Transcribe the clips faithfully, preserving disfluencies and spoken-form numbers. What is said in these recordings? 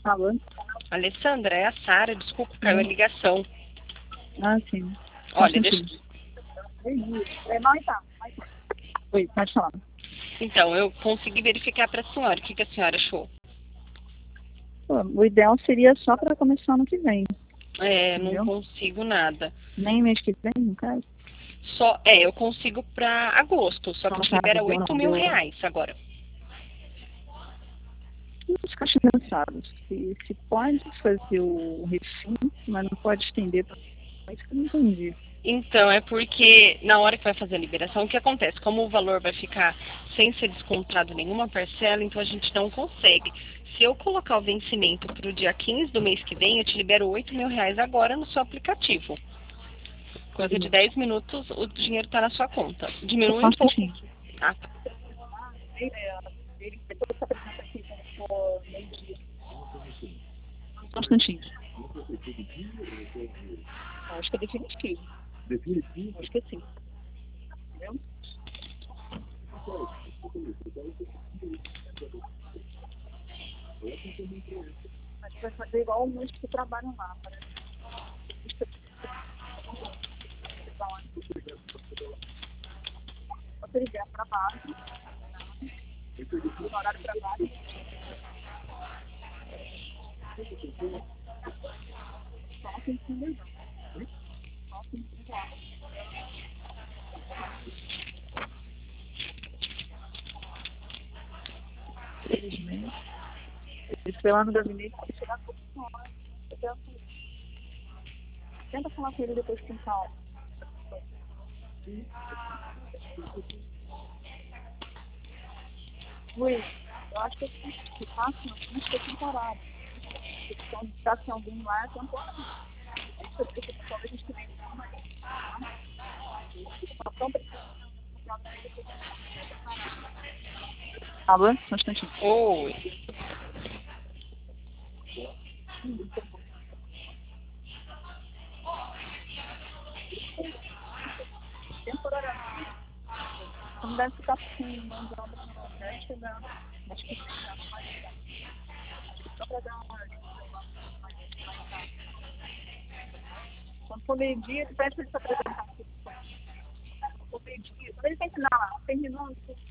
Alô? Alessandra, é a Sara, desculpa, caiu a ligação. Ah, sim. Olha, deixa... É, não, então. Oi, pode falar. Então, eu consegui verificar para a senhora. O que, que a senhora achou? Pô, o ideal seria só para começar ano que vem. É, Entendeu? não consigo nada. Nem mês que vem, no caso? Só, é, eu consigo para agosto, só que Não, te caso, libera deu, oito não, mil deu. reais agora. Os caixinhados, se, se pode fazer o refim, mas não pode estender para isso que eu não entendi. Então, é porque na hora que vai fazer a liberação, o que acontece? Como o valor vai ficar sem ser descontado nenhuma parcela, então a gente não consegue. Se eu colocar o vencimento para o dia quinze do mês que vem, eu te libero oito mil reais agora no seu aplicativo. Coisa de dez minutos, o dinheiro está na sua conta. Diminui Só um um pouco. instantinho. Ah, Só um instantinho. Acho que é definitivo. Definitivo? Acho que sim. Entendeu? Acho que vai fazer igual alguns que trabalham lá. Parece. Você ligar para base, no horário para base. Só tem que entender. Só tem que entender. Infelizmente. Ele foi lá no gabinete para chegar com o senhora. Tenta falar com ele depois com calma. Luiz, eu acho que eu que faço uma questão parada. Se está sem alguém lá, é temporário. Isso é porque talvez a gente tenha uma Alô? Um instantinho. oi. Temporariamente. Não deve ficar sem mão de obra não. Deve chegar. Acho que já não vai chegar. Só para dar uma olhada. Quando for meio-dia, ele pede para ele se apresentar aqui. Quando for meio-dia, quando ele terminar lá, terminou.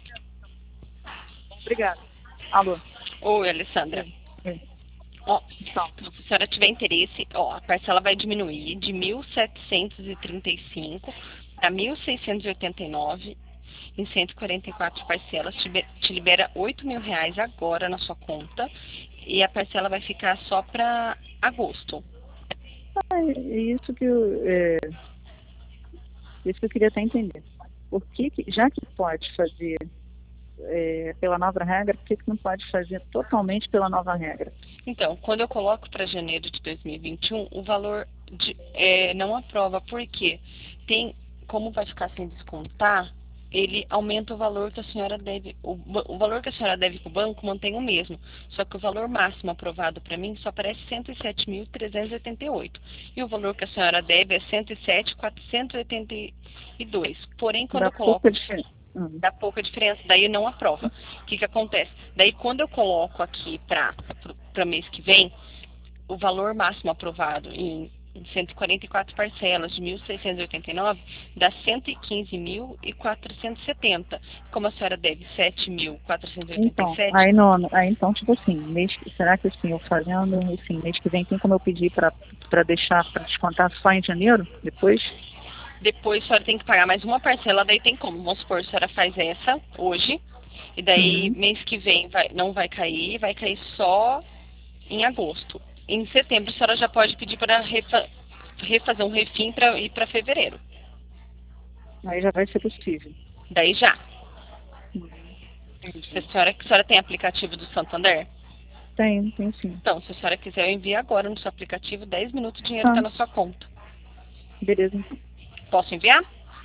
Obrigada. Alô? Oi, Alessandra. Oi. Ó, Então. se a senhora tiver interesse, ó, a parcela vai diminuir de mil setecentos e trinta e cinco para mil seiscentos e oitenta e nove em cento e quarenta e quatro parcelas. Te, te libera oito mil reais agora na sua conta e a parcela vai ficar só para agosto. É isso que eu, é, isso que eu queria até entender. Por que, que já que pode fazer é, pela nova regra, por que, que não pode fazer totalmente pela nova regra? Então, quando eu coloco para janeiro de dois mil e vinte e um, o valor de, é, não aprova, porque tem, como vai ficar sem descontar, ele aumenta o valor que a senhora deve, o, o valor que a senhora deve para o banco mantém o mesmo, só que o valor máximo aprovado para mim só aparece cento e sete mil trezentos e oitenta e oito, e o valor que a senhora deve é cento e sete mil quatrocentos e oitenta e dois. Porém, quando Dá eu coloco pouca diferença. Hum. dá pouca diferença, daí não aprova. O que que acontece? Daí quando eu coloco aqui para para mês que vem, o valor máximo aprovado em, em cento e quarenta e quatro parcelas de mil seiscentos e oitenta e nove dá cento e quinze mil quatrocentos e setenta. Como a senhora deve sete mil quatrocentos e oitenta e Então, sete, aí, não, aí então, tipo assim, mês, será que assim, eu fazendo, assim, mês que vem tem como eu pedir para deixar, para descontar só em janeiro, depois? depois a senhora tem que pagar mais uma parcela, daí tem como. Vamos supor, a senhora faz essa hoje, e daí Uhum. mês que vem vai, não vai cair, vai cair só em agosto. Em setembro, a senhora já pode pedir para refa refazer um refim para ir para fevereiro. Aí já vai ser possível. Daí já. Uhum. Se a senhora, a senhora tem aplicativo do Santander? Tem, tem sim. Então, se a senhora quiser, eu envio agora no seu aplicativo, dez minutos o dinheiro Tá, está na sua conta. beleza então. Posso enviar?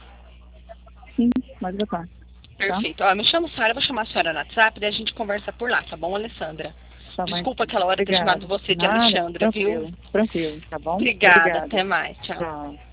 Sim, pode botar, tá? Perfeito. Ó, eu me chamo Sara, eu vou chamar a senhora no WhatsApp, daí a gente conversa por lá, tá bom, Alessandra? Tá bem. Desculpa aquela hora ter chamado Obrigada. você de Nada, Alexandra, viu? tranquilo, tranquilo, tá bom? Obrigada, Obrigada. até mais, tchau. Tchau.